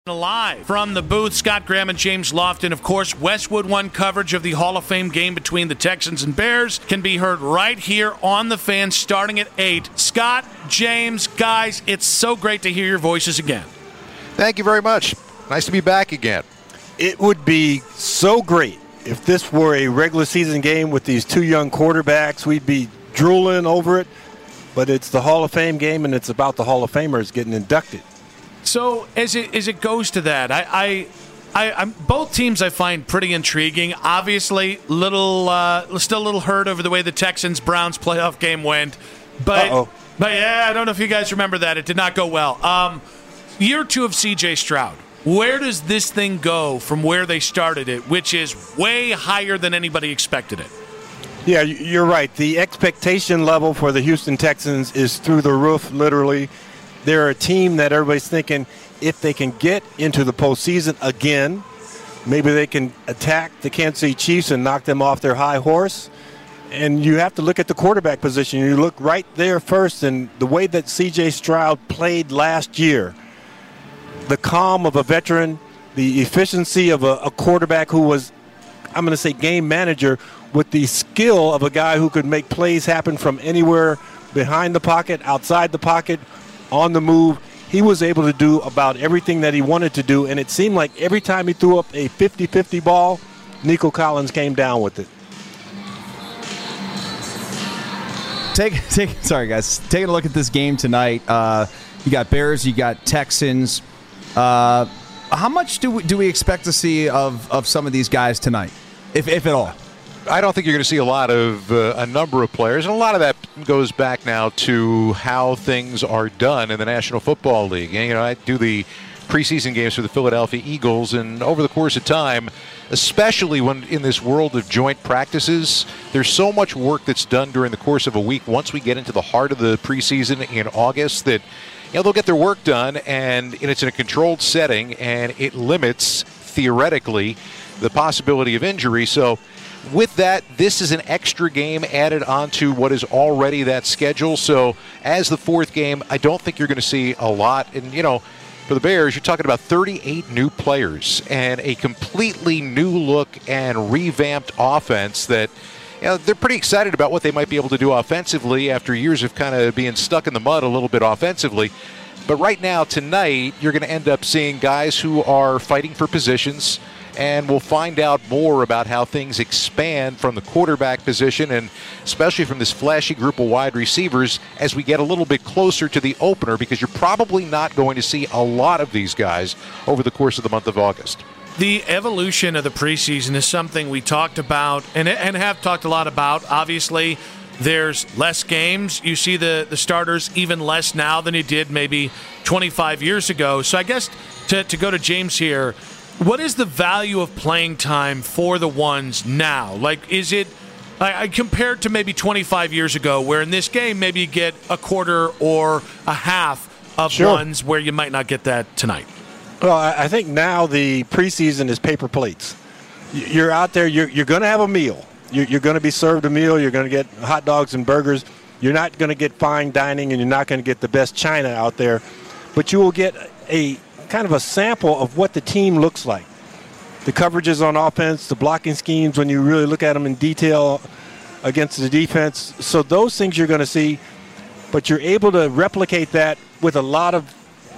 Live from the booth, Scott Graham and James Lofton. Of course, Westwood One coverage of the Hall of Fame game between the Texans and Bears can be heard right here on The Fan starting at 8. Scott, James, guys, it's so great to hear your voices again. Thank you very much. Nice to be back again. It would be so great if this were a regular season game with these two young quarterbacks. We'd be drooling over it, but it's the Hall of Fame game, and it's about the Hall of Famers getting inducted. So as it goes to that, I'm both teams I find pretty intriguing. Obviously, still a little hurt over the way the Texans-Browns playoff game went. But yeah, I don't know if you guys remember that. It did not go well. Year 2 of C.J. Stroud. Where does this thing go from where they started it, which is way higher than anybody expected it? Yeah, you're right. The expectation level for the Houston Texans is through the roof, literally. They're a team that everybody's thinking if they can get into the postseason again, maybe they can attack the Kansas City Chiefs and knock them off their high horse. And you have to look at the quarterback position. You look right there first, and the way that C.J. Stroud played last year, the calm of a veteran, the efficiency of a quarterback who was, I'm going to say, game manager, with the skill of a guy who could make plays happen from anywhere behind the pocket, outside the pocket, on the move. He was able to do about everything that he wanted to do, and it seemed like every time he threw up a 50-50 ball, Nico Collins came down with it. Sorry, guys. Taking a look at this game tonight, you got Bears, you got Texans. How much do we expect to see of some of these guys tonight, if at all? I don't think you're going to see a lot of a number of players, and a lot of that goes back now to how things are done in the National Football League. And, I do the preseason games for the Philadelphia Eagles, and over the course of time, especially when in this world of joint practices, there's so much work that's done during the course of a week. Once we get into the heart of the preseason in August, that they'll get their work done, and it's in a controlled setting, and it limits, theoretically, the possibility of injury. So with that, this is an extra game added onto what is already that schedule. So as the fourth game, I don't think you're going to see a lot. And, for the Bears, you're talking about 38 new players and a completely new look and revamped offense that, they're pretty excited about what they might be able to do offensively after years of kind of being stuck in the mud a little bit offensively. But right now, tonight, you're going to end up seeing guys who are fighting for positions, and we'll find out more about how things expand from the quarterback position and especially from this flashy group of wide receivers as we get a little bit closer to the opener, because you're probably not going to see a lot of these guys over the course of the month of August. The evolution of the preseason is something we talked about and have talked a lot about. Obviously, there's less games. You see the starters even less now than you did maybe 25 years ago. So I guess to go to James here, what is the value of playing time for the ones now? Like, is it compared to maybe 25 years ago, where in this game maybe you get a quarter or a half of ones where you might not get that tonight? Well, I think now the preseason is paper plates. You're out there, you're going to have a meal. You're going to be served a meal. You're going to get hot dogs and burgers. You're not going to get fine dining, and you're not going to get the best china out there. But you will get a kind of a sample of what the team looks like. The coverages on offense, the blocking schemes, when you really look at them in detail against the defense. So those things you're going to see, but you're able to replicate that with a lot of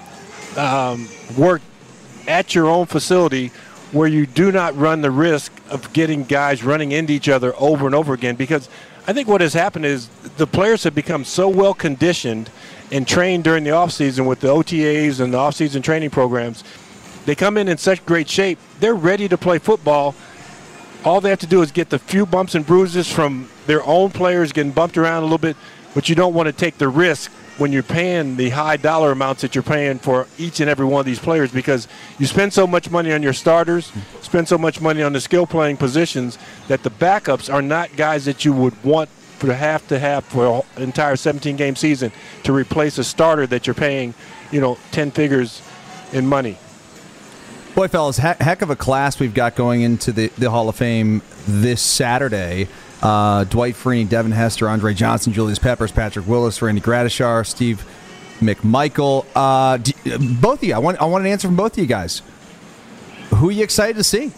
work at your own facility, where you do not run the risk of getting guys running into each other over and over again. Because I think what has happened is the players have become so well conditioned and trained during the offseason with the OTAs and the offseason training programs. They come in such great shape. They're ready to play football. All they have to do is get the few bumps and bruises from their own players getting bumped around a little bit, but you don't want to take the risk when you're paying the high dollar amounts that you're paying for each and every one of these players, because you spend so much money on your starters, spend so much money on the skill playing positions, that the backups are not guys that you would want to have for an entire 17-game season to replace a starter that you're paying, 10 figures in money. Boy, fellas, heck of a class we've got going into the Hall of Fame this Saturday. Dwight Freeney, Devin Hester, Andre Johnson, Julius Peppers, Patrick Willis, Randy Gradishar, Steve McMichael. Both of you, I want an answer from both of you guys. Who are you excited to see?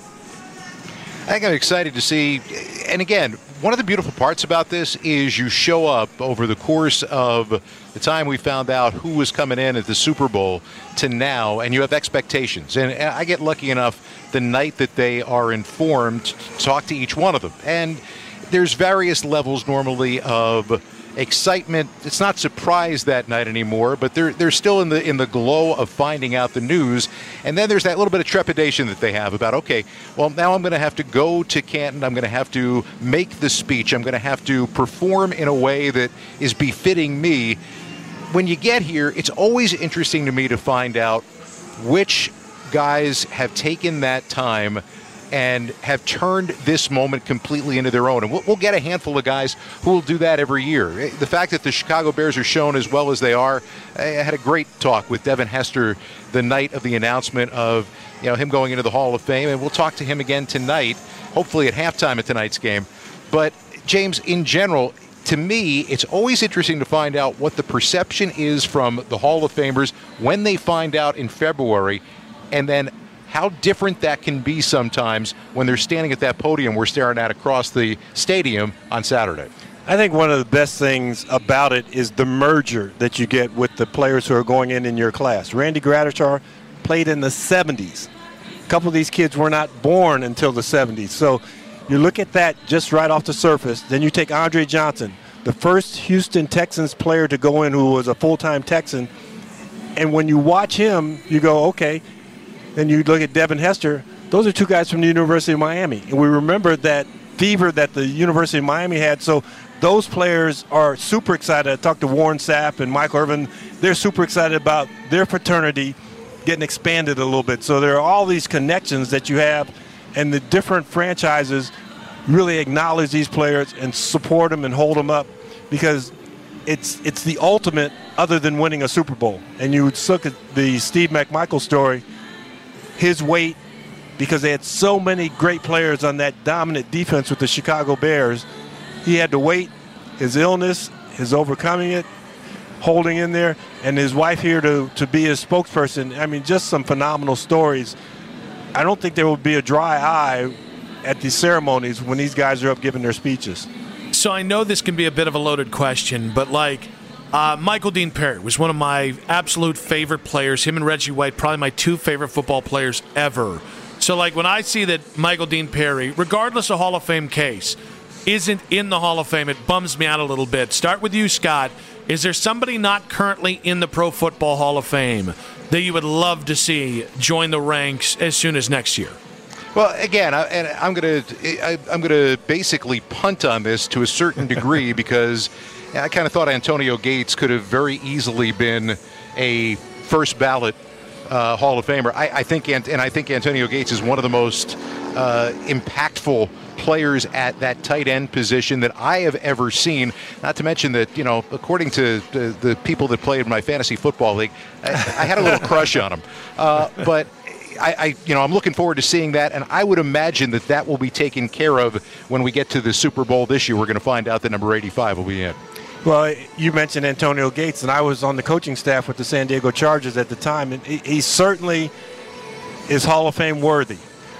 I think I'm excited to see, and again, one of the beautiful parts about this is you show up over the course of the time we found out who was coming in at the Super Bowl to now, and you have expectations. And I get lucky enough the night that they are informed to talk to each one of them. And there's various levels normally of excitement. It's not surprise that night anymore, but they're still in the glow of finding out the news. And then there's that little bit of trepidation that they have about, okay, well, now I'm going to have to go to Canton. I'm going to have to make the speech. I'm going to have to perform in a way that is befitting me. When you get here, it's always interesting to me to find out which guys have taken that time and have turned this moment completely into their own. And we'll get a handful of guys who will do that every year. The fact that the Chicago Bears are shown as well as they are, I had a great talk with Devin Hester the night of the announcement of him going into the Hall of Fame, and we'll talk to him again tonight, hopefully at halftime of tonight's game. But, James, in general, to me, it's always interesting to find out what the perception is from the Hall of Famers when they find out in February, and then how different that can be sometimes when they're standing at that podium we're staring at across the stadium on Saturday. I think one of the best things about it is the merger that you get with the players who are going in your class. Randy Gradishar played in the 70s. A couple of these kids were not born until the 70s. So you look at that just right off the surface. Then you take Andre Johnson, the first Houston Texans player to go in who was a full-time Texan. And when you watch him, you go, okay. Then you look at Devin Hester. Those are two guys from the University of Miami. And we remember that fever that the University of Miami had. So those players are super excited. I talked to Warren Sapp and Michael Irvin. They're super excited about their fraternity getting expanded a little bit. So there are all these connections that you have, and the different franchises really acknowledge these players and support them and hold them up because it's the ultimate other than winning a Super Bowl. And you look at the Steve McMichael story, his weight, because they had so many great players on that dominant defense with the Chicago Bears, he had to wait, his illness, his overcoming it, holding in there, and his wife here to be his spokesperson. I mean, just some phenomenal stories. I don't think there will be a dry eye at these ceremonies when these guys are up giving their speeches. So I know this can be a bit of a loaded question, but Michael Dean Perry was one of my absolute favorite players. Him and Reggie White, probably my two favorite football players ever. So, when I see that Michael Dean Perry, regardless of Hall of Fame case, isn't in the Hall of Fame, it bums me out a little bit. Start with you, Scott. Is there somebody not currently in the Pro Football Hall of Fame that you would love to see join the ranks as soon as next year? Well, again, I'm going to basically punt on this to a certain degree because I kind of thought Antonio Gates could have very easily been a first ballot Hall of Famer. I think Antonio Gates is one of the most impactful players at that tight end position that I have ever seen. Not to mention that, according to the people that played in my fantasy football league, I had a little crush on him. But I'm looking forward to seeing that, and I would imagine that will be taken care of when we get to the Super Bowl this year. We're going to find out that number 85 will be in. Well, you mentioned Antonio Gates, and I was on the coaching staff with the San Diego Chargers at the time, and he certainly is Hall of Fame worthy.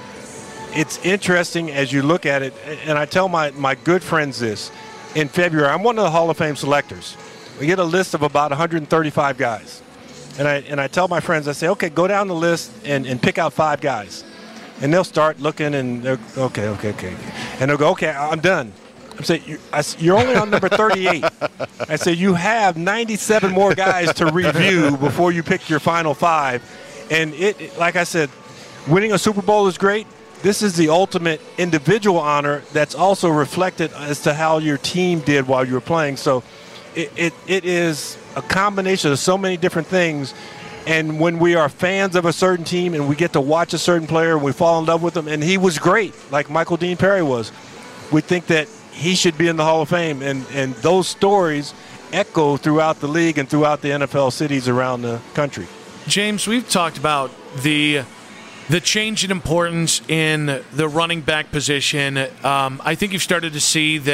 It's interesting as you look at it, and I tell my good friends this. In February, I'm one of the Hall of Fame selectors. We get a list of about 135 guys. And I tell my friends, I say, okay, go down the list and pick out 5 guys. And they'll start looking, and they're, okay. And they'll go, okay, I'm done. I say, you're only on number 38. I say, you have 97 more guys to review before you pick your final 5. And like I said, winning a Super Bowl is great. This is the ultimate individual honor that's also reflected as to how your team did while you were playing. So it is a combination of so many different things. And when we are fans of a certain team and we get to watch a certain player and we fall in love with him, and he was great, like Michael Dean Perry was, we think that he should be in the Hall of Fame. And those stories echo throughout the league and throughout the NFL cities around the country. James, we've talked about the change in importance in the running back position. I think you've started to see that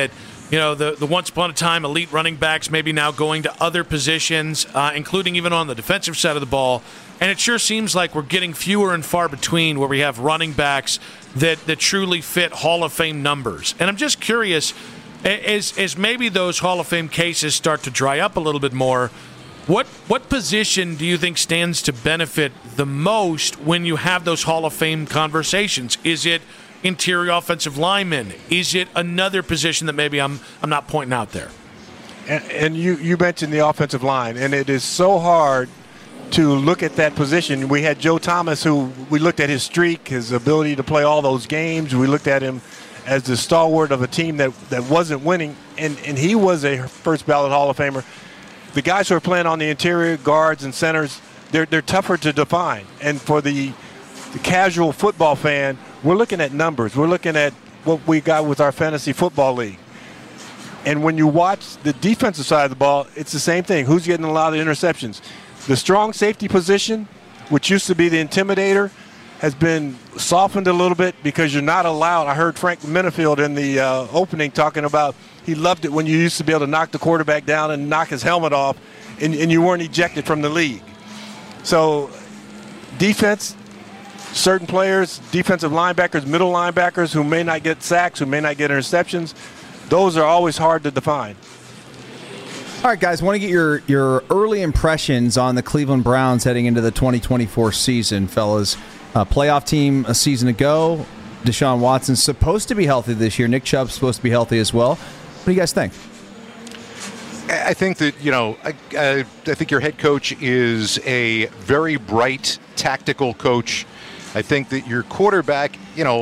the once upon a time elite running backs maybe now going to other positions, including even on the defensive side of the ball. And it sure seems like we're getting fewer and far between where we have running backs that truly fit Hall of Fame numbers. And I'm just curious, as maybe those Hall of Fame cases start to dry up a little bit more, what position do you think stands to benefit the most when you have those Hall of Fame conversations? Is it interior offensive lineman? Is it another position that maybe I'm not pointing out there? And you mentioned the offensive line, and it is so hard to look at that position. We had Joe Thomas, who we looked at his streak, his ability to play all those games. We looked at him as the stalwart of a team that wasn't winning, and he was a first ballot Hall of Famer. The guys who are playing on the interior, guards and centers, they're tougher to define. And for the casual football fan, we're looking at numbers. We're looking at what we got with our fantasy football league. And when you watch the defensive side of the ball, it's the same thing. Who's getting a lot of interceptions? The strong safety position, which used to be the intimidator, has been softened a little bit because you're not allowed. I heard Frank Minifield in the opening talking about he loved it when you used to be able to knock the quarterback down and knock his helmet off, and you weren't ejected from the league. So defense, certain players, defensive linebackers, middle linebackers who may not get sacks, who may not get interceptions, those are always hard to define. All right, guys, want to get your early impressions on the Cleveland Browns heading into the 2024 season, fellas. Playoff team a season ago. Deshaun Watson's supposed to be healthy this year. Nick Chubb's supposed to be healthy as well. What do you guys think? I think that, I think your head coach is a very bright tactical coach. I think that your quarterback,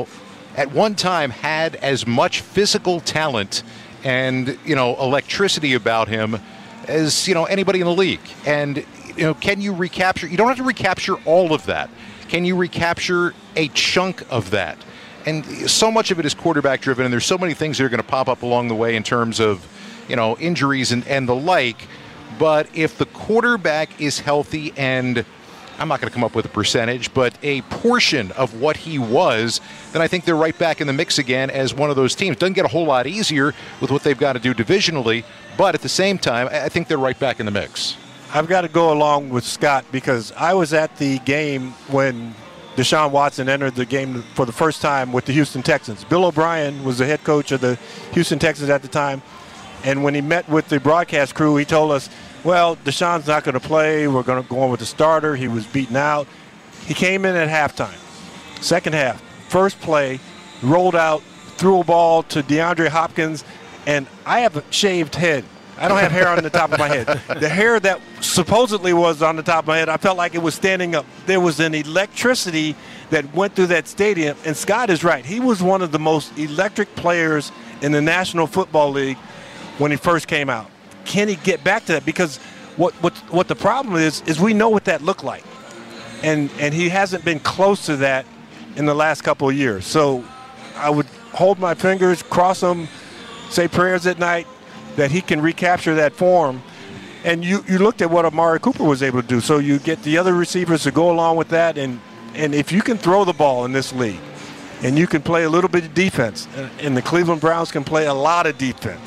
at one time had as much physical talent and, electricity about him as, anybody in the league. And, can you recapture? You don't have to recapture all of that. Can you recapture a chunk of that? And so much of it is quarterback driven, and there's so many things that are going to pop up along the way in terms of, injuries and the like. But if the quarterback is healthy, and I'm not going to come up with a percentage, but a portion of what he was, then I think they're right back in the mix again as one of those teams. Doesn't get a whole lot easier with what they've got to do divisionally, but at the same time, I think they're right back in the mix. I've got to go along with Scott because I was at the game when Deshaun Watson entered the game for the first time with the Houston Texans. Bill O'Brien was the head coach of the Houston Texans at the time, and when he met with the broadcast crew, he told us, well, Deshaun's not going to play. We're going to go on with the starter. He was beaten out. He came in at halftime. Second half, first play, rolled out, threw a ball to DeAndre Hopkins, and I have a shaved head. I don't have hair on the top of my head. The hair that supposedly was on the top of my head, I felt like it was standing up. There was an electricity that went through that stadium, and Scott is right. He was one of the most electric players in the National Football League when he first came out. Can he get back to that? Because what the problem is we know what that looked like. And he hasn't been close to that in the last couple of years. So I would hold my fingers, cross them, say prayers at night, that he can recapture that form. And you looked at what Amari Cooper was able to do. So you get the other receivers to go along with that. And if you can throw the ball in this league and you can play a little bit of defense, and the Cleveland Browns can play a lot of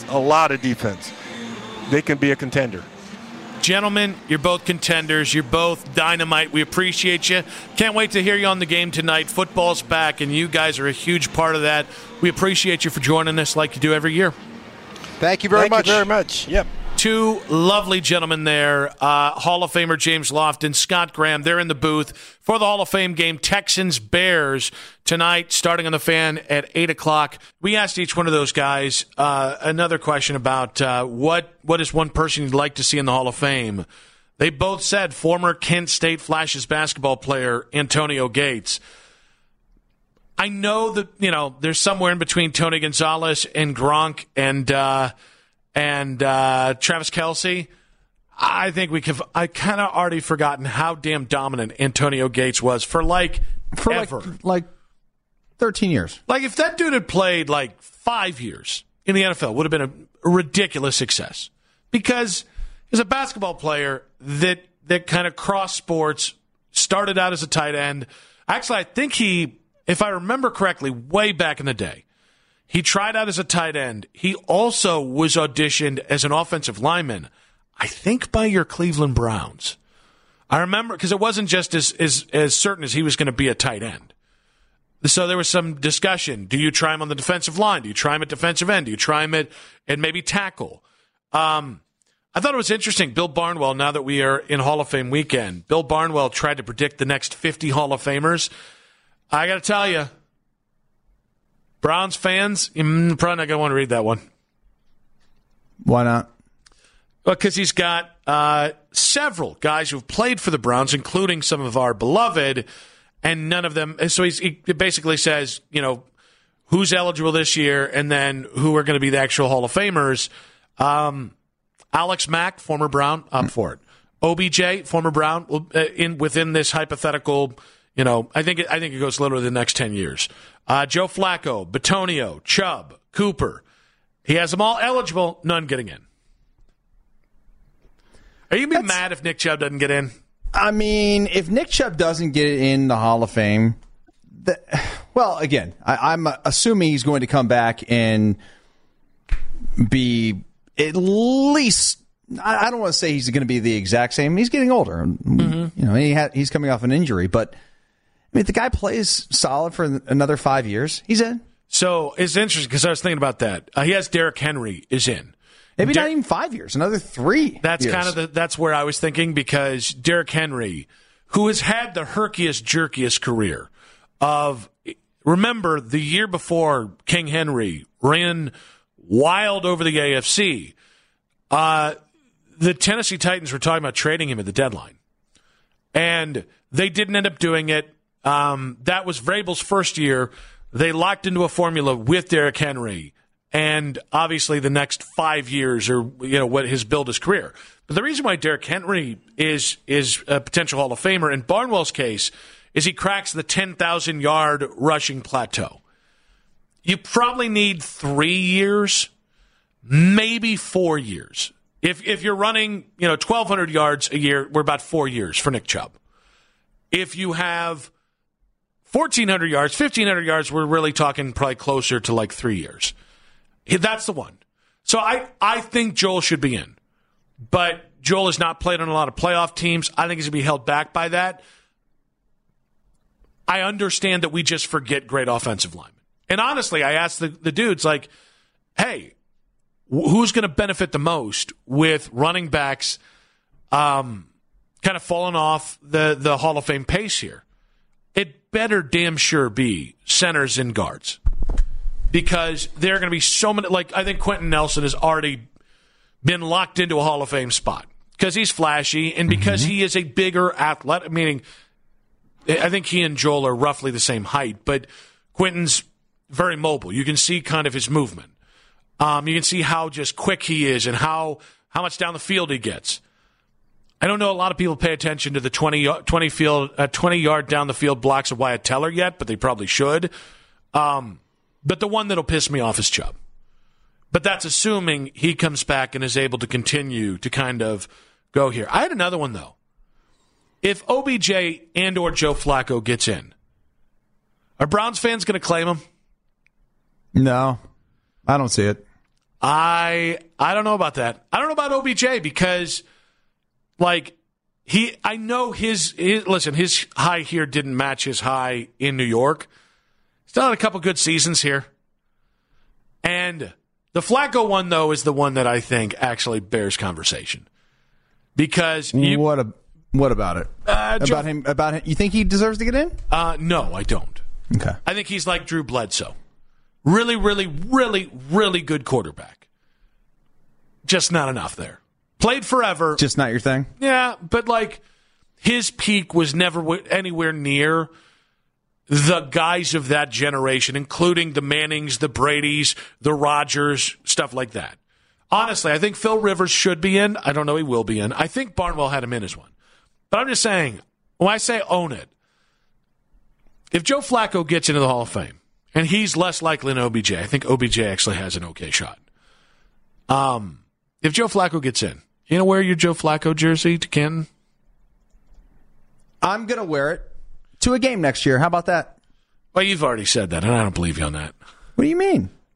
defense, they can be a contender. Gentlemen, you're both contenders. You're both dynamite. We appreciate you. Can't wait to hear you on the game tonight. Football's back, and you guys are a huge part of that. We appreciate you for joining us like you do every year. Thank you very much. Thank you very much. Yep. Two lovely gentlemen there, Hall of Famer James Lofton, Scott Graham. They're in the booth for the Hall of Fame game, Texans-Bears, tonight, starting on the Fan at 8 o'clock. We asked each one of those guys another question about what is one person you'd like to see in the Hall of Fame. They both said former Kent State Flashes basketball player Antonio Gates. I know that, there's somewhere in between Tony Gonzalez and Gronk and Travis Kelce. I think I kind of already forgotten how damn dominant Antonio Gates was for ever. Like 13 years. Like if that dude had played 5 years in the NFL, it would have been a ridiculous success. Because he's a basketball player that kind of crossed sports, started out as a tight end. Actually, I think he, if I remember correctly, way back in the day, He tried out as a tight end. He also was auditioned as an offensive lineman, I think by your Cleveland Browns. I remember, because it wasn't just as certain as he was going to be a tight end. So there was some discussion. Do you try him on the defensive line? Do you try him at defensive end? Do you try him at maybe tackle? I thought it was interesting. Bill Barnwell, now that we are in Hall of Fame weekend, Bill Barnwell tried to predict the next 50 Hall of Famers. I got to tell you, Browns fans, you're probably not going to want to read that one. Why not? Well, because he's got several guys who've played for the Browns, including some of our beloved, and none of them. So he basically says, who's eligible this year, and then who are going to be the actual Hall of Famers. Alex Mack, former Brown, up for it. OBJ, former Brown, within this hypothetical. I think it goes literally the next 10 years. Joe Flacco, Bitonio, Chubb, Cooper. He has them all eligible, none getting in. Are you going to be mad if Nick Chubb doesn't get in? I mean, if Nick Chubb doesn't get in the Hall of Fame, again, I'm assuming he's going to come back and be at least, I don't want to say he's going to be the exact same. He's getting older. Mm-hmm. He's coming off an injury, but I mean, if the guy plays solid for another 5 years, he's in. So it's interesting because I was thinking about that. He has Derrick Henry is in. Maybe not even 5 years, another 3 That's years. kind of that's where I was thinking, because Derrick Henry, who has had the herkiest, jerkiest career of, remember the year before King Henry ran wild over the AFC, the Tennessee Titans were talking about trading him at the deadline. And they didn't end up doing it. That was Vrabel's first year. They locked into a formula with Derrick Henry. And obviously the next 5 years are, what his build his career. But the reason why Derrick Henry is a potential Hall of Famer in Barnwell's case is he cracks the 10,000-yard rushing plateau. You probably need 3 years, maybe 4 years. If you're running, 1,200 yards a year, we're about 4 years for Nick Chubb. If you have 1,400 yards, 1,500 yards, we're really talking probably closer to like 3 years. That's the one. So I think Joel should be in. But Joel has not played on a lot of playoff teams. I think he's going to be held back by that. I understand that we just forget great offensive linemen. And honestly, I asked the dudes, like, hey, who's going to benefit the most with running backs kind of falling off the Hall of Fame pace here? It better damn sure be centers and guards. Because there are going to be so many, I think Quentin Nelson has already been locked into a Hall of Fame spot because he's flashy and because he is a bigger athlete, meaning I think he and Joel are roughly the same height, but Quentin's very mobile. You can see kind of his movement. You can see how just quick he is and how much down the field he gets. I don't know a lot of people pay attention to the 20-yard down the field blocks of Wyatt Teller yet, but they probably should. But the one that'll piss me off is Chubb. But that's assuming he comes back and is able to continue to kind of go here. I had another one, though. If OBJ and or Joe Flacco gets in, are Browns fans going to claim him? No, I don't see it. I don't know about that. I don't know about OBJ because, I know his high here didn't match his high in New York. Still had a couple good seasons here. And the Flacco one, though, is the one that I think actually bears conversation. Because what about it? About him? You think he deserves to get in? No, I don't. Okay. I think he's like Drew Bledsoe. Really, really, really, really good quarterback. Just not enough there. Played forever. Just not your thing? Yeah, but his peak was never anywhere near the guys of that generation, including the Mannings, the Bradys, the Rodgers, stuff like that. Honestly, I think Phil Rivers should be in. I don't know he will be in. I think Barnwell had him in as one. But I'm just saying, when I say own it, if Joe Flacco gets into the Hall of Fame, and he's less likely than OBJ, I think OBJ actually has an okay shot. If Joe Flacco gets in, you know, wear your Joe Flacco jersey to Canton? I'm going to wear it to a game next year. How about that? Well, you've already said that, and I don't believe you on that. What do you mean?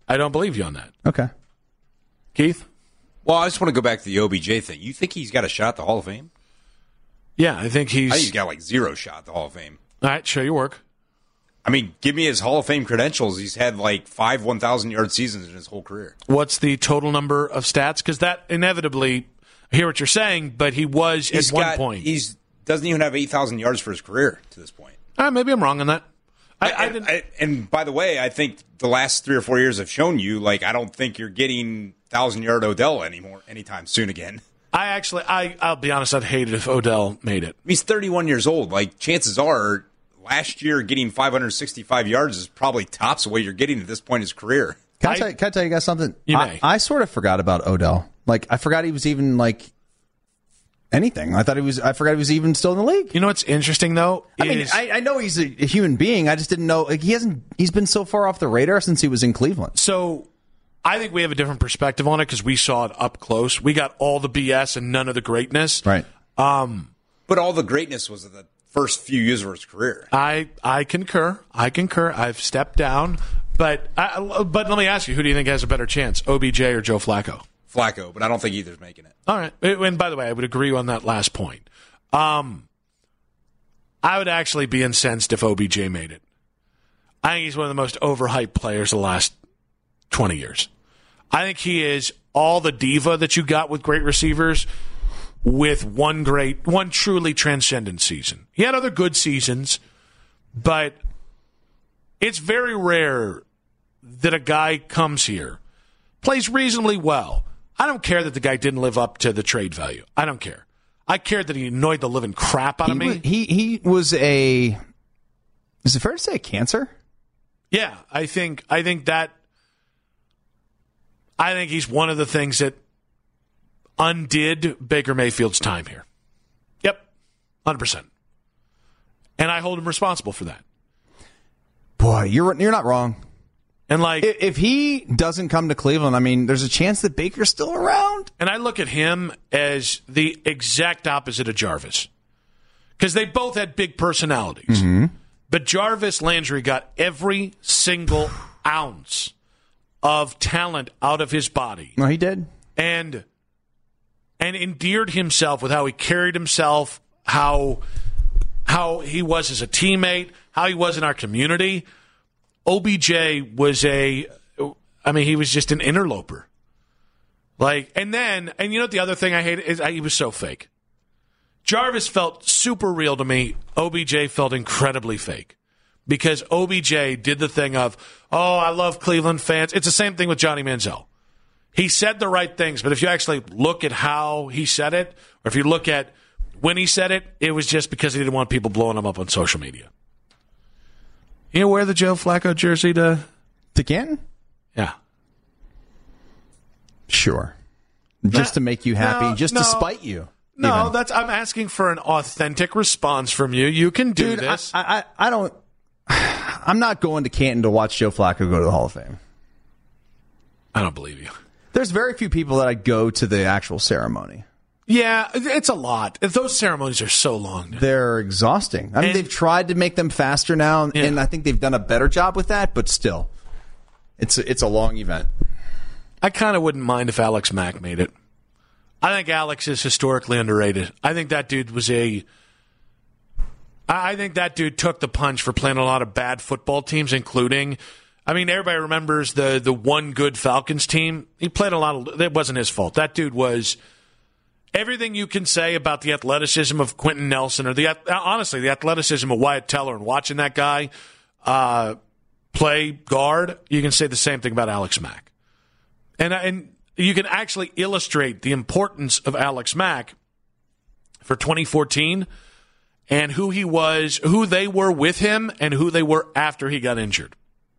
I don't believe you on that. Okay. Keith? Well, I just want to go back to the OBJ thing. You think he's got a shot at the Hall of Fame? Yeah, I think he's got like 0 shot at the Hall of Fame. All right, show your work. I mean, give me his Hall of Fame credentials. He's had like 5 1,000-yard seasons in his whole career. What's the total number of stats? Because that inevitably, I hear what you're saying, but he was at one point. He doesn't even have 8,000 yards for his career to this point. Maybe I'm wrong on that. And by the way, I think the last 3 or 4 years have shown you, like, I don't think you're getting 1,000-yard Odell anytime soon again. I'll be honest, I'd hate it if Odell made it. He's 31 years old. Like, chances are, last year getting 565 yards is probably tops what you're getting at this point in his career. Can I tell you guys something? You may. I sort of forgot about Odell. Like, I forgot he was even, like, anything. I forgot he was even still in the league. You know what's interesting, though? I know he's a human being. I just didn't know. Like, he's been so far off the radar since he was in Cleveland. So I think we have a different perspective on it because we saw it up close. We got all the BS and none of the greatness. Right. But all the greatness was in the first few years of his career. I concur. I've stepped down. But let me ask you, who do you think has a better chance, OBJ or Joe Flacco? Flacco, but I don't think either's making it. All right. And by the way, I would agree on that last point. I would actually be incensed if OBJ made it. I think he's one of the most overhyped players of the last 20 years. I think he is all the diva that you got with great receivers with one truly transcendent season. He had other good seasons, but it's very rare that a guy comes here, plays reasonably well. I don't care that the guy didn't live up to the trade value. I don't care. I care that he annoyed the living crap out of me. He was is it fair to say a cancer? Yeah, I think he's one of the things that undid Baker Mayfield's time here. Yep, 100%. And I hold him responsible for that. Boy, you're not wrong. And like, if he doesn't come to Cleveland, I mean, there's a chance that Baker's still around. And I look at him as the exact opposite of Jarvis, because they both had big personalities. Mm-hmm. But Jarvis Landry got every single ounce of talent out of his body. No, he did. And endeared himself with how he carried himself, how he was as a teammate, how he was in our community. OBJ was he was just an interloper. Like, and you know what the other thing I hate is he was so fake. Jarvis felt super real to me. OBJ felt incredibly fake. Because OBJ did the thing of, I love Cleveland fans. It's the same thing with Johnny Manziel. He said the right things, but if you actually look at how he said it, or if you look at when he said it, it was just because he didn't want people blowing him up on social media. You wear the Joe Flacco jersey to Canton? Yeah. Sure. Just to make you happy, to spite you. No, even. I'm asking for an authentic response from you. You can do this. I don't. I'm not going to Canton to watch Joe Flacco go to the Hall of Fame. I don't believe you. There's very few people that I go to the actual ceremony. Yeah, it's a lot. Those ceremonies are so long now. They're exhausting. I mean, they've tried to make them faster now, and I think they've done a better job with that, but still, it's a long event. I kind of wouldn't mind if Alex Mack made it. I think Alex is historically underrated. I think that dude took the punch for playing a lot of bad football teams, including, everybody remembers the one good Falcons team. He played a lot of, it wasn't his fault. That dude was everything you can say about the athleticism of Quentin Nelson or the athleticism of Wyatt Teller, and watching that guy play guard, you can say the same thing about Alex Mack. And you can actually illustrate the importance of Alex Mack for 2014 and who he was, who they were with him, and who they were after he got injured.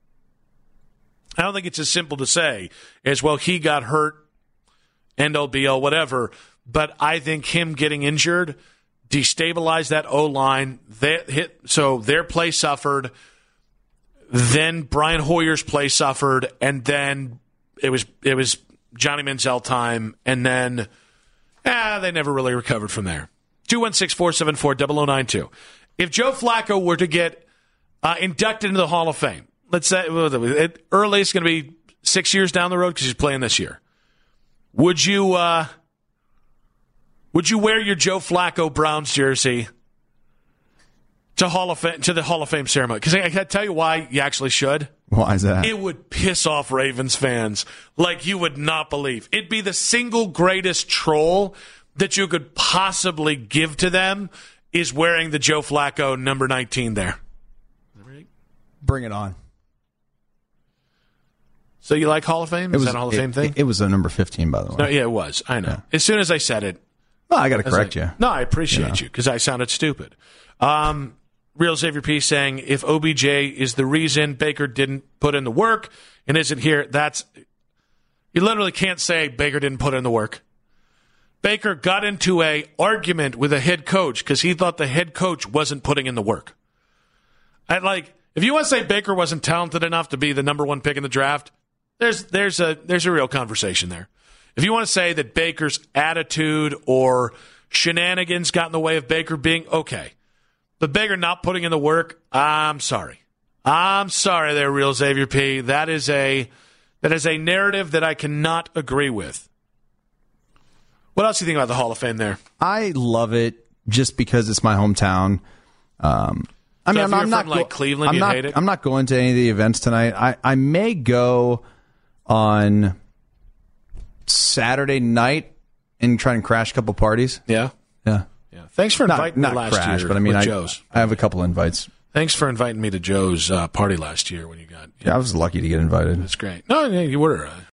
I don't think it's as simple to say as, well, he got hurt, end all be all, whatever. But I think him getting injured destabilized that O-line. So their play suffered. Then Brian Hoyer's play suffered, and then it was Johnny Manziel time, and then they never really recovered from there. 216-474-0092. If Joe Flacco were to get inducted into the Hall of Fame, let's say early, it's going to be 6 years down the road because he's playing this year. Would you wear your Joe Flacco Browns jersey to the Hall of Fame ceremony? Because I can tell you why you actually should. Why is that? It would piss off Ravens fans like you would not believe. It'd be the single greatest troll that you could possibly give to them is wearing the Joe Flacco number 19 there. Bring it on. So you like Hall of Fame? Is that a Hall of Fame thing? It was a number 15, by the way. No, yeah, it was. I know. Yeah. As soon as I said it. Well, I got to correct you. No, I appreciate you because I sounded stupid. Real Xavier P saying, if OBJ is the reason Baker didn't put in the work and isn't here, you literally can't say Baker didn't put in the work. Baker got into a argument with a head coach because he thought the head coach wasn't putting in the work. If you want to say Baker wasn't talented enough to be the number one pick in the draft, there's a real conversation there. If you want to say that Baker's attitude or shenanigans got in the way of Baker being okay, but Baker not putting in the work, I'm sorry. I'm sorry there, Real Xavier P. That is a narrative that I cannot agree with. What else do you think about the Hall of Fame there? I love it just because it's my hometown. I'm not from Cleveland. You hate it. I'm not going to any of the events tonight. I may go on Saturday night and try and crash a couple parties. Yeah. Thanks for inviting me last crash, year. But I mean, Joe's. I have a couple invites. Thanks for inviting me to Joe's party last year when you got. Yeah, I was lucky to get invited. That's great. No, you were.